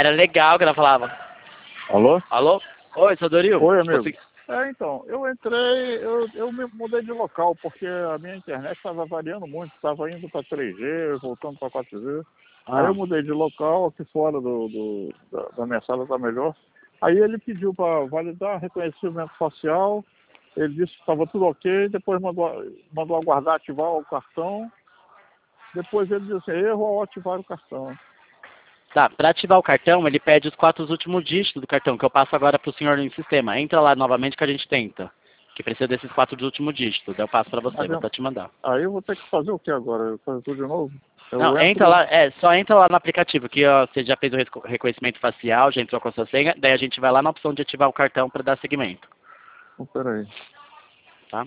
Era legal que ela falava. Alô? Alô? Oi, seu Doril. Oi, amigo. Então, eu entrei, eu me mudei de local, porque a minha internet estava variando muito, estava indo para 3G, voltando para 4G. Aí eu mudei de local, aqui fora da minha sala está melhor. Aí ele pediu para validar reconhecimento facial, ele disse que estava tudo ok, depois mandou aguardar ativar o cartão. Depois ele disse, erro ao ativar o cartão. Tá, para ativar o cartão, ele pede os 4 últimos dígitos do cartão, que eu passo agora para o senhor no sistema. Entra lá novamente que a gente tenta. Que precisa desses 4 últimos dígitos. Daí eu passo para você, vou até te mandar. Aí eu vou ter que fazer o que agora? Fazer tudo de novo? Não, entra lá, só entra lá no aplicativo, que ó, você já fez o reconhecimento facial, já entrou com a sua senha, daí a gente vai lá na opção de ativar o cartão para dar seguimento. Peraí. Tá?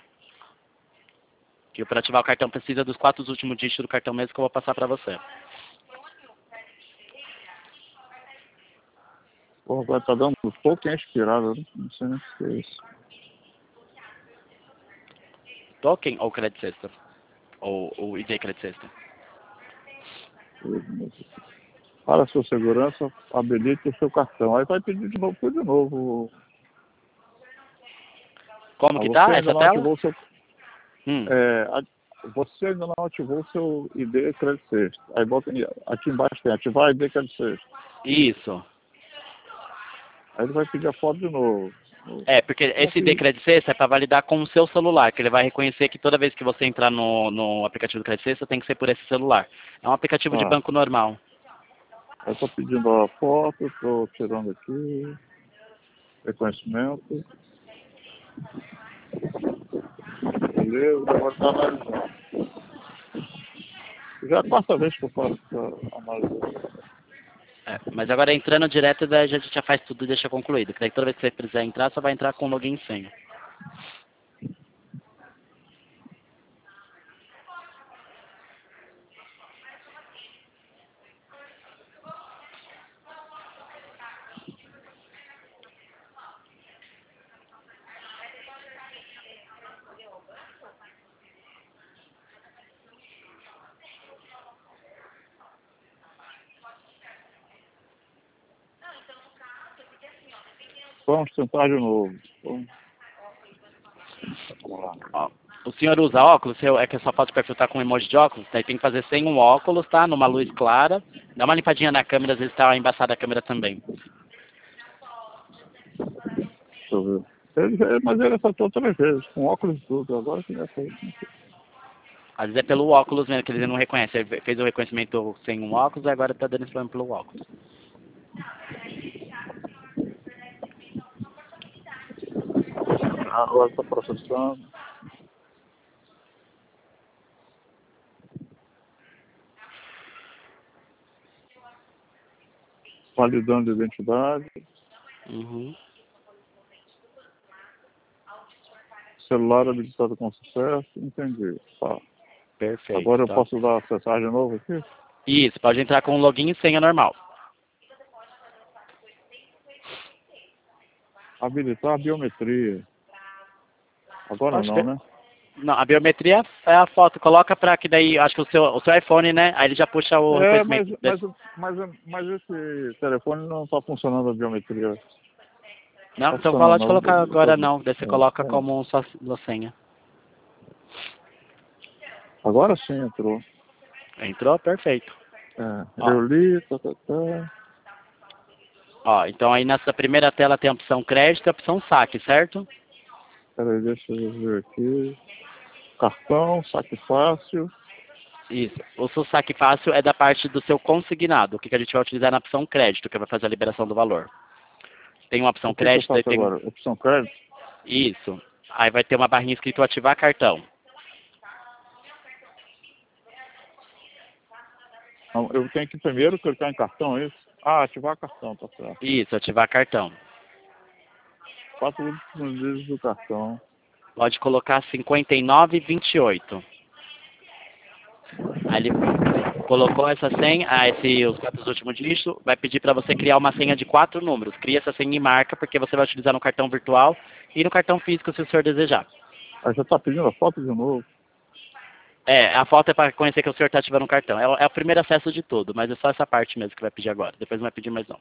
Que para ativar o cartão precisa dos 4 últimos dígitos do cartão mesmo que eu vou passar para você. Pô, agora tá dando um pouco inspirado, não sei nem o que é isso. Token ou Credit System? Ou ID Credit System? Para a sua segurança, habilite o seu cartão. Aí vai pedir de novo, tudo de novo. Como que tá essa tela? Seu... você ainda não ativou o seu ID Credit System. Aí bota aqui embaixo tem ativar ID Credit System. Isso. Aí ele vai pedir a foto de novo. É, porque esse ID Credit System é para validar com o seu celular, que ele vai reconhecer que toda vez que você entrar no aplicativo do Credit System tem que ser por esse celular. É um aplicativo de banco normal. Eu estou pedindo a foto, estou tirando aqui, reconhecimento. Beleza, agora está analisando. Já é a 4ª vez que eu faço essa análise. É, mas agora entrando direto, daí a gente já faz tudo e deixa concluído. Que daí toda vez que você precisar entrar, só vai entrar com login e senha. Vamos tentar de novo. Vamos lá. Ó, o senhor usa óculos? É que a sua foto de perfil tá com um emoji de óculos, daí tem que fazer sem um óculos, tá? Numa luz clara. Dá uma limpadinha na câmera, às vezes tá embaçada a câmera também. Deixa eu ver. Mas ele acertou 3 vezes, com óculos e tudo. Agora que já foi. Às vezes é pelo óculos mesmo, que ele não reconhece. Ele fez o reconhecimento sem um óculos e agora tá dando esse problema pelo óculos. Agora está processando. Validando a identidade. Uhum. Celular habilitado com sucesso. Entendi. Tá. Perfeito. Agora eu tá. posso dar acessar de novo aqui? Isso, pode entrar com login e senha normal. Habilitar a biometria. Agora Pode não, ter. né? Não, a biometria é a foto. Coloca pra que daí, acho que o seu iPhone, né? Aí ele já puxa o reconhecimento. Mas esse telefone não está funcionando a biometria. Não, então pode colocar agora não. Daí você coloca como sua senha. Agora sim entrou. Entrou? Perfeito. Eu li, Ó, então aí nessa primeira tela tem a opção crédito e a opção saque, certo? Peraí, deixa eu ver aqui. Cartão, saque fácil. Isso. O seu saque fácil é da parte do seu consignado, que a gente vai utilizar na opção crédito, que vai fazer a liberação do valor. Tem uma opção crédito. Que eu faço agora? Opção crédito? Isso. Aí vai ter uma barrinha escrito ativar cartão. Não, eu tenho que primeiro clicar em cartão, é isso? Ah, ativar cartão, tá certo. Isso, ativar cartão. 4 últimos dígitos do cartão. Pode colocar 5928. Aí ele colocou essa senha, os 4 últimos dígitos, vai pedir para você criar uma senha de 4 números. Cria essa senha e marca, porque você vai utilizar no cartão virtual e no cartão físico, se o senhor desejar. Aí já está pedindo a foto de novo. A foto é para conhecer que o senhor está ativando o cartão. É o primeiro acesso de tudo, mas é só essa parte mesmo que vai pedir agora. Depois não vai pedir mais não.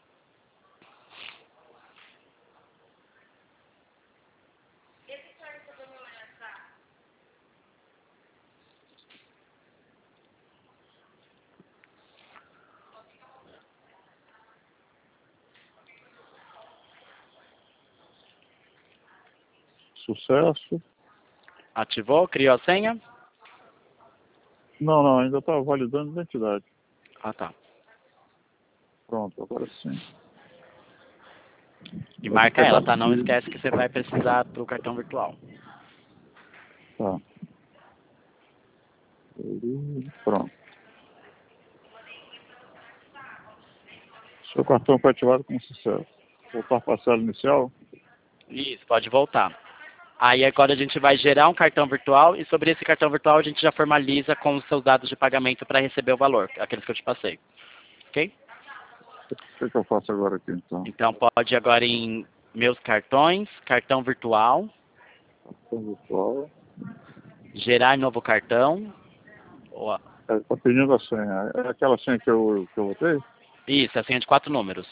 Sucesso. Ativou? Criou a senha? Não, ainda está validando a identidade. Ah, tá. Pronto, agora sim. E marca ela, tá? Não esquece que você vai precisar do cartão virtual. Tá. Pronto. Seu cartão foi ativado com sucesso. Voltar para a sala inicial? Isso, pode voltar. Aí agora a gente vai gerar um cartão virtual e sobre esse cartão virtual a gente já formaliza com os seus dados de pagamento para receber o valor, aqueles que eu te passei. Ok? O que eu faço agora aqui, então? Então pode ir agora em meus cartões, cartão virtual, Cartão virtual. gerar novo cartão. Está pedindo a senha. É aquela senha que eu botei? Isso, a senha de 4 números.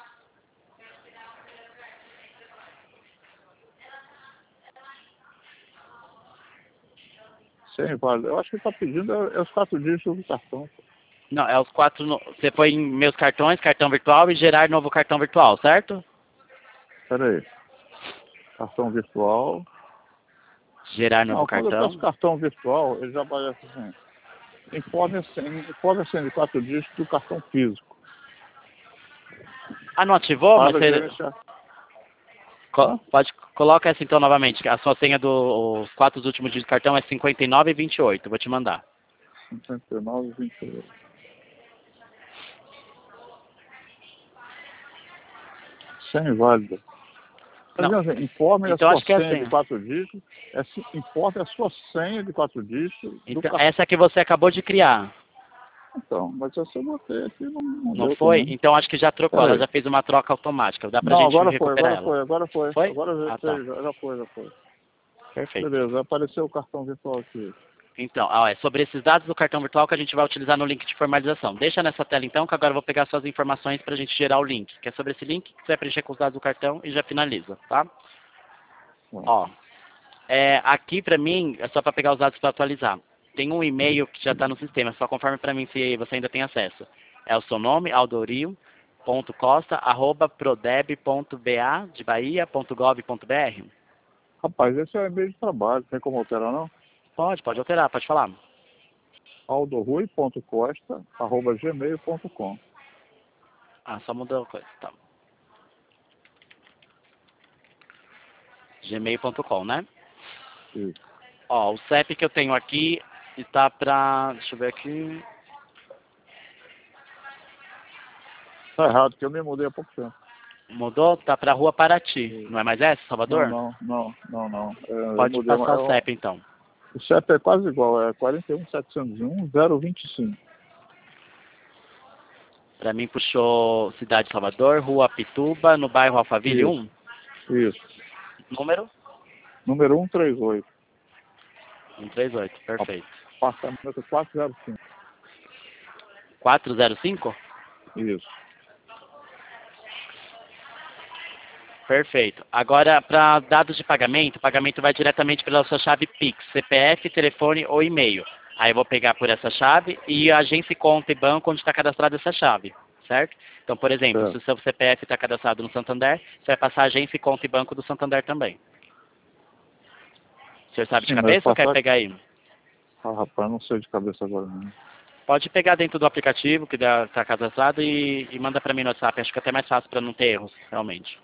Senha válida. Eu acho que está pedindo os 4 dígitos do cartão. Não, é os 4. Você foi em meus cartões, cartão virtual e gerar novo cartão virtual, certo? Espera aí. Cartão virtual. Gerar novo Não, quando eu cartão. peço cartão virtual, ele já aparece assim. Informe a senha de 4 dígitos do cartão físico. Ah, não ativou? Mas Para você... gerenciar. Pode, coloca essa então novamente. A sua senha dos 4 últimos dígitos do cartão é 59 e 28. Vou te mandar. 59 e 28. Senha inválida. Não. Informe Então a acho que sua é senha assim. de 4 dígitos. Informe a sua senha de 4 dígitos do Então, cartão. essa que você acabou de criar. Então, mas essa eu botei aqui, não Não deu foi? também. Então acho que já trocou. Ela Peraí. já fez uma troca automática. Dá pra Não, gente agora recuperar ela. foi. Foi? Agora Ah, tá. já foi. Perfeito. Beleza, apareceu o cartão virtual aqui. Então, é sobre esses dados do cartão virtual que a gente vai utilizar no link de formalização. Deixa nessa tela então, que agora eu vou pegar suas informações para a gente gerar o link. Que é sobre esse link que você vai preencher com os dados do cartão e já finaliza, tá? Ó, aqui para mim é só para pegar os dados para atualizar. Tem um e-mail que já está no sistema, só conforme para mim se você ainda tem acesso. É o seu nome, aldorio.costa@prodeb.ba de bahia.gov.br. Rapaz, esse é o e-mail de trabalho, tem como alterar não? Pode alterar, pode falar. aldorui.costa@gmail.com. Ah, só mudou a coisa, tá. Gmail.com, né? Isso. Ó, o CEP que eu tenho aqui está para... Deixa eu ver aqui. Tá errado, porque eu me mudei há pouco tempo. Mudou? Tá para Rua Paraty. Não é mais essa, Salvador? Não. Eu Pode mudei, passar o CEP, então. o CEP é quase igual, é 41.701.025. Para mim puxou Cidade de Salvador, Rua Pituba, no bairro Alphaville 1. Isso. Número? Número 138. 138, perfeito. Apartamento 405. 405? Isso. Perfeito. Agora, para dados de pagamento, o pagamento vai diretamente pela sua chave Pix, CPF, telefone ou e-mail. Aí eu vou pegar por essa chave e a agência, conta e banco onde está cadastrada essa chave, certo? Então, por exemplo, se o seu CPF está cadastrado no Santander, você vai passar a agência, conta e banco do Santander também. O senhor sabe de cabeça ou quer pegar aí? Ah, rapaz, não sei de cabeça agora não. Pode pegar dentro do aplicativo que está cadastrado e manda para mim no WhatsApp. Acho que é até mais fácil para não ter erros, realmente.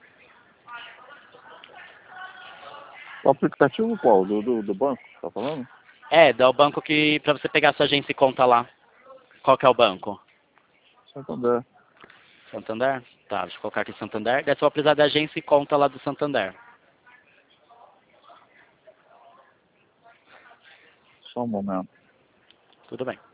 O aplicativo qual? Do banco, tá falando? Dá o banco que para você pegar a sua agência e conta lá. Qual que é o banco? Santander. Santander? Tá, deixa eu colocar aqui Santander. Daí você vai precisar da agência e conta lá do Santander. Só um momento. Tudo bem.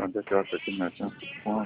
onde é que eu acho aqui minha conta?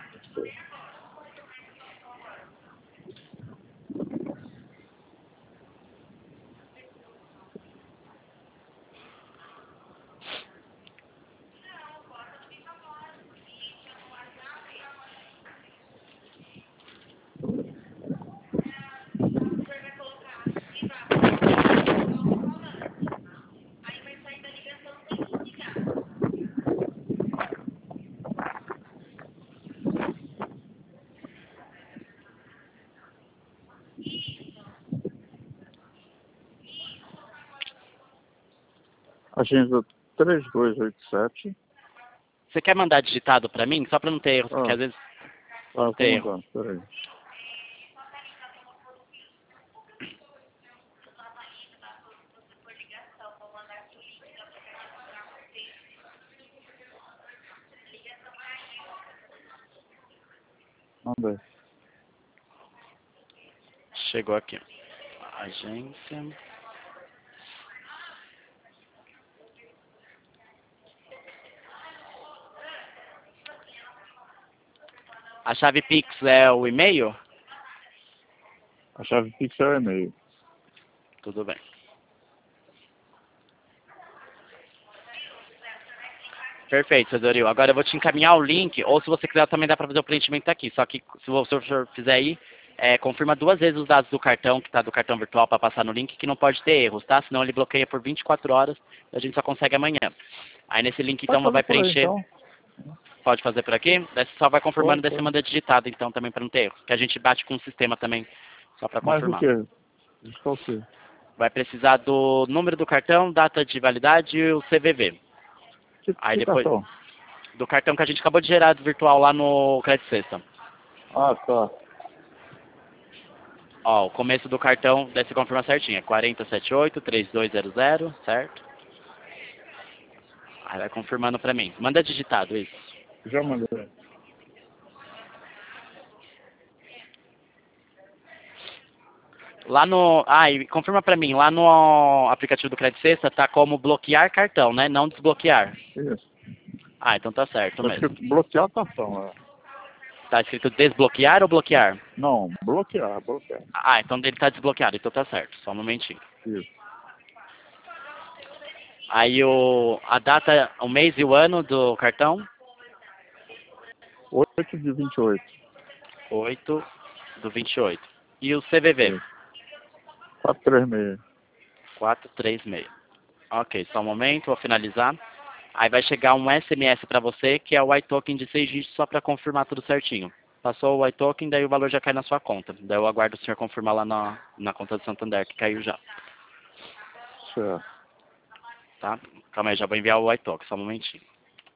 Agenda 3287. Você quer mandar digitado para mim? Só para não ter erros, porque às vezes não Tô tem erro. mandando, peraí. Manda aí. Chegou aqui. Agência. A chave Pix é o e-mail? A chave Pix é o e-mail. Tudo bem. Perfeito, Cedoril. Agora eu vou te encaminhar o link, ou se você quiser também dá para fazer o preenchimento aqui. Só que se o senhor fizer aí, confirma 2 vezes os dados do cartão, que está do cartão virtual, para passar no link, que não pode ter erros, tá? Senão ele bloqueia por 24 horas e a gente só consegue amanhã. Aí nesse link, então, vai preencher. Aí, então. Pode fazer por aqui? Daí você só vai confirmando, daí você Pode. manda digitado, então, também para não ter erros. Que a gente bate com o sistema também, só para Mas o confirmar. quê? Qual que é? Vai precisar do número do cartão, data de validade e o CVV. Aí Que depois, cartão? do cartão que a gente acabou de gerar do virtual lá no Credit System. Ah, tá. Ó, o começo do cartão, daí você confirma certinho, é 4078-3200, certo? Aí vai confirmando pra mim. Manda digitado isso. Já mandei. Lá no... Ah, e confirma pra mim, lá no aplicativo do Credit Sexta tá como bloquear cartão, né? Não desbloquear. Isso. Ah, então tá certo Tá mesmo. escrito bloquear cartão, é. Tá escrito desbloquear ou bloquear? Não, bloquear. Ah, então ele tá desbloqueado, então tá certo. Só um momentinho. Isso. Aí a data, o mês e o ano do cartão? 8/28. 8/28. E o CVV? Isso. 436. 436. Ok, só um momento, vou finalizar. Aí vai chegar um SMS para você, que é o iToken de 6 dígitos, só para confirmar tudo certinho. Passou o iToken, daí o valor já cai na sua conta. Daí eu aguardo o senhor confirmar lá na conta do Santander, que caiu já. Certo. Tá? Calma aí, já vou enviar o iToken, só um momentinho.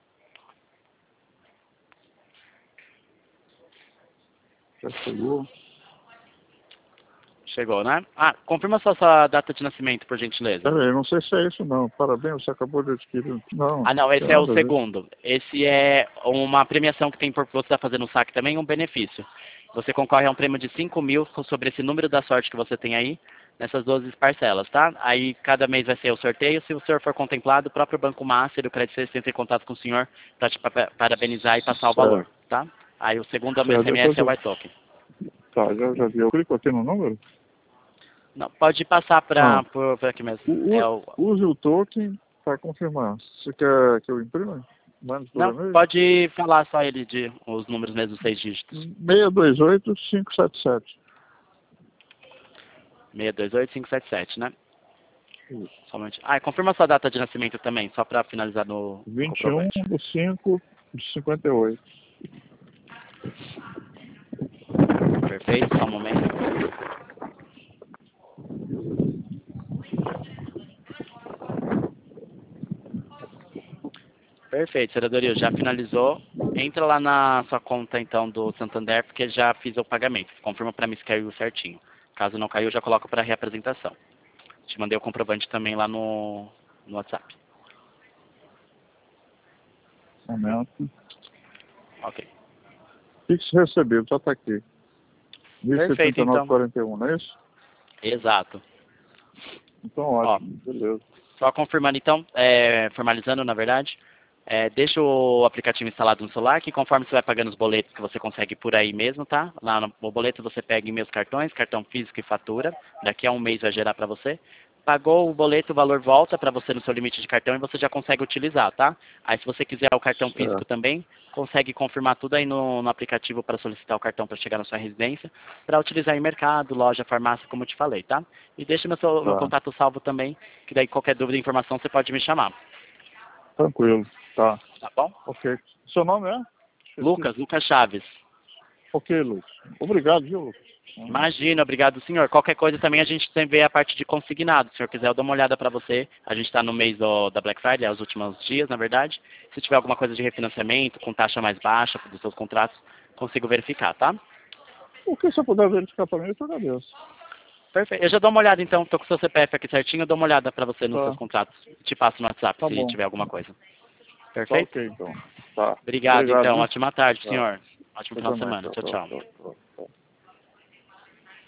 Já chegou. Chegou, né? Ah, confirma só sua data de nascimento, por gentileza. Peraí, não sei se é isso não. Parabéns, você acabou de adquirir. Não. Ah, não, esse tem é o nada a ver. segundo. Esse é uma premiação que tem por você estar fazendo um saque também, um benefício. Você concorre a um prêmio de 5.000 sobre esse número da sorte que você tem aí, nessas 12 parcelas, tá? Aí cada mês vai ser o sorteio. Se o senhor for contemplado, o próprio Banco Master e o Credit Suisse entra em contato com o senhor para te parabenizar e passar o valor, tá? Aí o segundo SMS é o iToken. Tá, já vi. Eu clico aqui no número? Não, pode passar por aqui mesmo. Use o token para confirmar. Você quer que eu imprima? Mande por Não, e-mail? pode falar só ele de os números mesmo, 6 dígitos. 628577. 628577, né? Isso. Somente. Ah, e confirma sua data de nascimento também, só para finalizar no 21/5/58. Perfeito, só um momento. Perfeito, senador, já finalizou. Entra lá na sua conta, então, do Santander, porque já fiz o pagamento. Confirma para mim se caiu certinho. Caso não caiu, já coloco para reapresentação. Te mandei o comprovante também lá no WhatsApp. Momento. Ok. Pix recebido, já está aqui. Perfeito, então. 1.079,41, não é isso? Exato. Então, ótimo. Beleza. Só confirmando, então, formalizando, na verdade. Deixa o aplicativo instalado no celular, que conforme você vai pagando os boletos que você consegue por aí mesmo, tá? Lá no boleto você pega em meus cartões, cartão físico e fatura. Daqui a um mês vai gerar para você. Pagou o boleto, o valor volta para você no seu limite de cartão e você já consegue utilizar, tá? Aí se você quiser o cartão físico Certo. também, consegue confirmar tudo aí no aplicativo para solicitar o cartão para chegar na sua residência, para utilizar em mercado, loja, farmácia, como eu te falei, tá? E deixa meu Tá. contato salvo também, que daí qualquer dúvida ou informação você pode me chamar. Tranquilo. Tá. Tá bom? Ok. Seu nome é? Esqueci. Lucas Chaves. Ok, Lucas. Obrigado, viu, Lucas? Imagina, obrigado, senhor. Qualquer coisa também a gente tem vê a parte de consignado. Se o senhor quiser, eu dou uma olhada para você. A gente está no mês da Black Friday, os últimos dias, na verdade. Se tiver alguma coisa de refinanciamento com taxa mais baixa dos seus contratos, consigo verificar, tá? O que você puder verificar para mim, eu te agradeço. Perfeito. Eu já dou uma olhada, então. Estou com o seu CPF aqui certinho. Eu dou uma olhada para você nos seus Tá. contratos. Te passo no WhatsApp Tá se bom. tiver alguma coisa. Tá Perfeito? ok, então. Tá. Obrigado, Obrigado, então. viu? Ótima tarde, Tá. senhor. Ótimo Você final de também. semana. Tchau, Tchau, tchau, tchau. tchau.